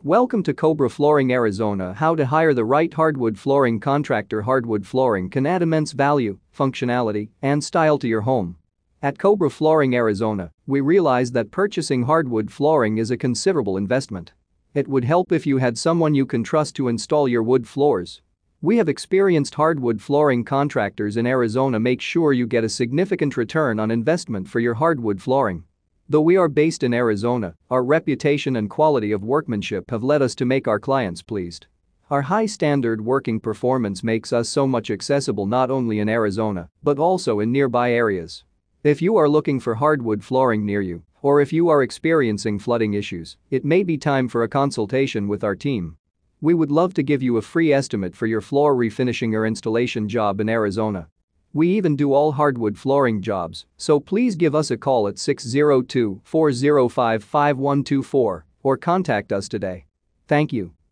Welcome to Cobra Flooring Arizona. How to hire the right hardwood flooring contractor. Hardwood flooring can add immense value, functionality, and style to your home. At Cobra Flooring Arizona, we realize that purchasing hardwood flooring is a considerable investment. It would help if you had someone you can trust to install your wood floors. We have experienced hardwood flooring contractors in Arizona. Make sure you get a significant return on investment for your hardwood flooring. Though we are based in Arizona, our reputation and quality of workmanship have led us to make our clients pleased. Our high standard working performance makes us so much accessible not only in Arizona, but also in nearby areas. If you are looking for hardwood flooring near you, or if you are experiencing flooding issues, it may be time for a consultation with our team. We would love to give you a free estimate for your floor refinishing or installation job in Arizona. We even do all hardwood flooring jobs, so please give us a call at 602-405-5124 or contact us today. Thank you.